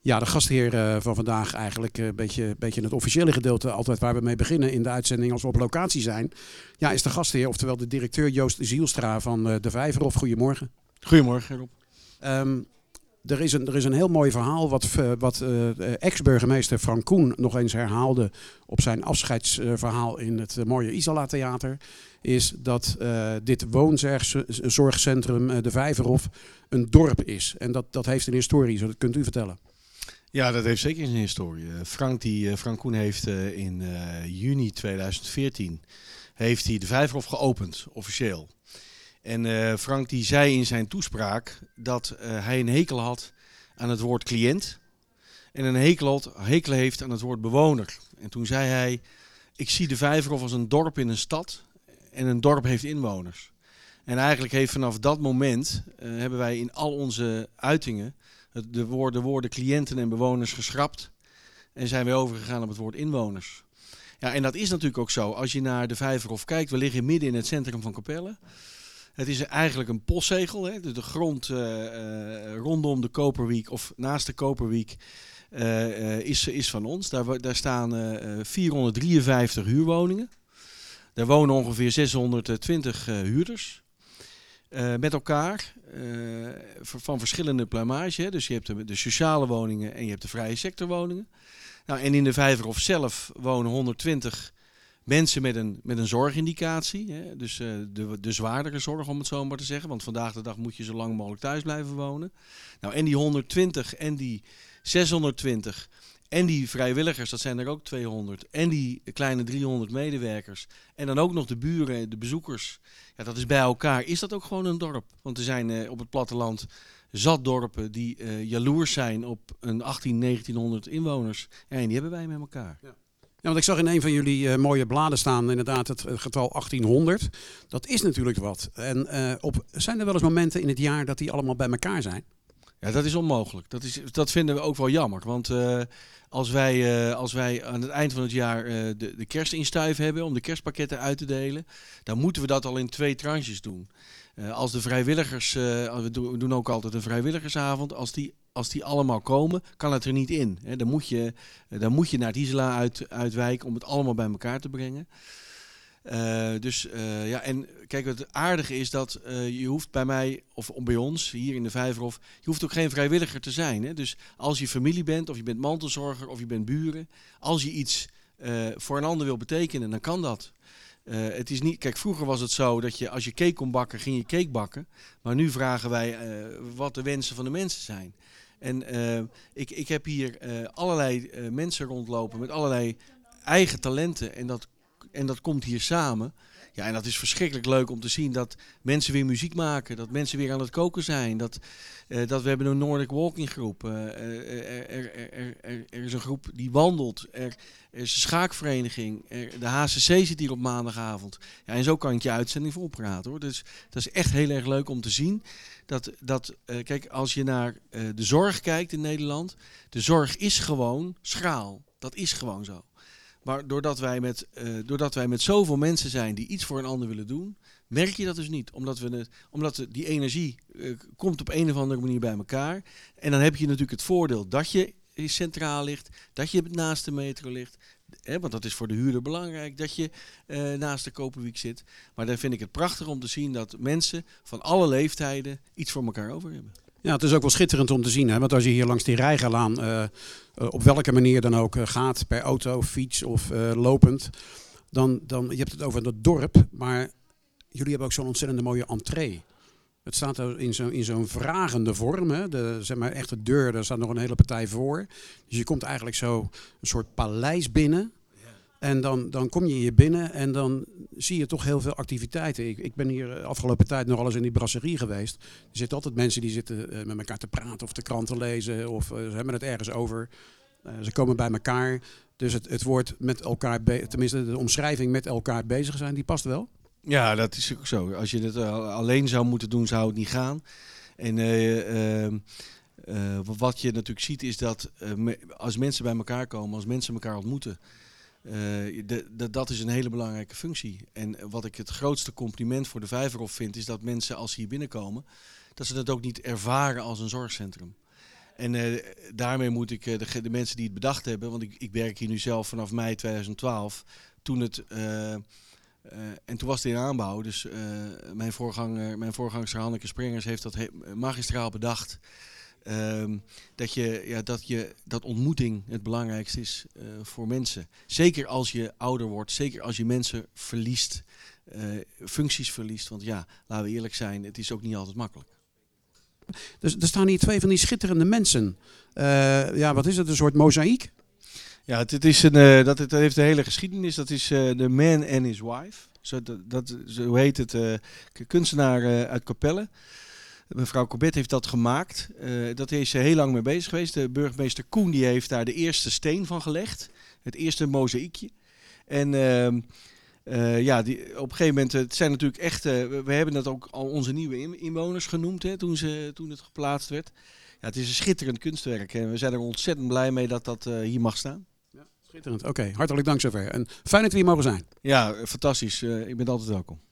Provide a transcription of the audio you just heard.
Ja, de gastheer van vandaag eigenlijk een beetje het officiële gedeelte altijd waar we mee beginnen in de uitzending als we op locatie zijn. Ja, is de gastheer, oftewel de directeur Joost Zielstra van de Vijverhof. Goedemorgen. Goedemorgen Rob. Er is een heel mooi verhaal wat ex-burgemeester Frank Koen nog eens herhaalde op zijn afscheidsverhaal in het mooie Isola Theater. Is dat dit woonzorgcentrum, de Vijverhof, een dorp is. En dat heeft een historie, zo dat kunt u vertellen. Ja, dat heeft zeker een historie. Frank Koen heeft in juni 2014 heeft hij de Vijverhof geopend, officieel. En Frank die zei in zijn toespraak dat hij een hekel had aan het woord cliënt en een hekel heeft aan het woord bewoner. En toen zei hij, ik zie de Vijverhof als een dorp in een stad en een dorp heeft inwoners. En eigenlijk heeft vanaf dat moment hebben wij in al onze uitingen de woorden cliënten en bewoners geschrapt en zijn we overgegaan op het woord inwoners. Ja, en dat is natuurlijk ook zo. Als je naar de Vijverhof kijkt, we liggen midden in het centrum van Capelle. Het is eigenlijk een postzegel. Hè? De grond rondom de Koperwiek of naast de Koperwiek is van ons. Daar staan 453 huurwoningen. Daar wonen ongeveer 620 huurders. Met elkaar van verschillende pluimage. Hè? Dus je hebt de sociale woningen en je hebt de vrije sectorwoningen. Nou, en in de Vijverhof zelf wonen 120 mensen met een zorgindicatie. Hè? Dus de zwaardere zorg, om het zo maar te zeggen. Want vandaag de dag moet je zo lang mogelijk thuis blijven wonen. Nou, en die 120 en die 620 en die vrijwilligers, dat zijn er ook 200. En die kleine 300 medewerkers. En dan ook nog de buren, de bezoekers. Ja, dat is bij elkaar. Is dat ook gewoon een dorp? Want er zijn op het platteland zat dorpen die jaloers zijn op een 1900 inwoners. Ja, en die hebben wij met elkaar. Ja. Ja, want ik zag in een van jullie mooie bladen staan inderdaad het getal 1800. Dat is natuurlijk wat. En zijn er wel eens momenten in het jaar dat die allemaal bij elkaar zijn? Ja, dat is onmogelijk. Dat vinden we ook wel jammer. Want als wij aan het eind van het jaar de kerstinstuif hebben om de kerstpakketten uit te delen, dan moeten we dat al in 2 tranches doen. Als de vrijwilligers, we doen ook altijd een vrijwilligersavond, als die allemaal komen, kan het er niet in. Hè. Dan moet je naar het Isola uitwijken om het allemaal bij elkaar te brengen. En kijk, het aardige is dat je hoeft bij mij, of bij ons, hier in de Vijverhof, je hoeft ook geen vrijwilliger te zijn. Hè? Dus als je familie bent, of je bent mantelzorger, of je bent buren, als je iets voor een ander wil betekenen, dan kan dat. Het is niet, kijk, vroeger was het zo dat je als je cake kon bakken, ging je cake bakken. Maar nu vragen wij wat de wensen van de mensen zijn. En ik heb hier allerlei mensen rondlopen met allerlei eigen talenten en dat komt hier samen. Ja, en dat is verschrikkelijk leuk om te zien dat mensen weer muziek maken. Dat mensen weer aan het koken zijn. Dat we hebben een Nordic Walking groep. Er is een groep die wandelt. Er is een schaakvereniging. De HCC zit hier op maandagavond. Ja, en zo kan ik je uitzending volpraten, hoor. Dus dat is echt heel erg leuk om te zien. Kijk, als je naar de zorg kijkt in Nederland. De zorg is gewoon schraal. Dat is gewoon zo. Maar doordat wij met zoveel mensen zijn die iets voor een ander willen doen, merk je dat dus niet. Omdat die energie komt op een of andere manier bij elkaar. En dan heb je natuurlijk het voordeel dat je centraal ligt, dat je naast de metro ligt. Want dat is voor de huurder belangrijk, dat je naast de Koperwiek zit. Maar dan vind ik het prachtig om te zien dat mensen van alle leeftijden iets voor elkaar over hebben. Ja, het is ook wel schitterend om te zien. Hè? Want als je hier langs die Reigerlaan op welke manier dan ook gaat, per auto, fiets of lopend, dan je hebt het over dat dorp, maar jullie hebben ook zo'n ontzettende mooie entree. Het staat er in zo'n vragende vorm. Hè? Zeg maar echt de deur, daar staat nog een hele partij voor. Dus je komt eigenlijk zo een soort paleis binnen. En dan kom je hier binnen en dan zie je toch heel veel activiteiten. Ik ben hier de afgelopen tijd nog eens in die brasserie geweest. Er zitten altijd mensen die zitten met elkaar te praten of de kranten lezen. Of ze hebben het ergens over. Ze komen bij elkaar. Dus het woord met elkaar, tenminste de omschrijving met elkaar bezig zijn, die past wel. Ja, dat is ook zo. Als je het alleen zou moeten doen, zou het niet gaan. En wat je natuurlijk ziet is dat als mensen bij elkaar komen, als mensen elkaar ontmoeten, dat is een hele belangrijke functie. En wat ik het grootste compliment voor de Vijverhof vind, is dat mensen als ze hier binnenkomen, dat ze dat ook niet ervaren als een zorgcentrum. En daarmee moet ik de mensen die het bedacht hebben, want ik werk hier nu zelf vanaf mei 2012, en toen was het in aanbouw, dus mijn voorganger Hanneke Sprengers heeft dat magistraal bedacht. Dat ontmoeting het belangrijkste is voor mensen. Zeker als je ouder wordt, zeker als je mensen verliest, functies verliest. Want ja, laten we eerlijk zijn, het is ook niet altijd makkelijk. Dus er staan hier 2 van die schitterende mensen. Wat is het? Een soort mozaïek? Ja, dat heeft een hele geschiedenis. Dat is The Man and His Wife. Zo heet het. Kunstenaar uit Capelle. Mevrouw Corbett heeft dat gemaakt. Dat is ze heel lang mee bezig geweest. De burgemeester Koen die heeft daar de eerste steen van gelegd. Het eerste mozaïekje. En op een gegeven moment, het zijn natuurlijk echt, we hebben dat ook al onze nieuwe inwoners genoemd, hè, toen het geplaatst werd. Ja, het is een schitterend kunstwerk en we zijn er ontzettend blij mee dat dat hier mag staan. Ja, schitterend. Oké, hartelijk dank zover. En fijn dat we hier mogen zijn. Ja, fantastisch. Ik ben altijd welkom.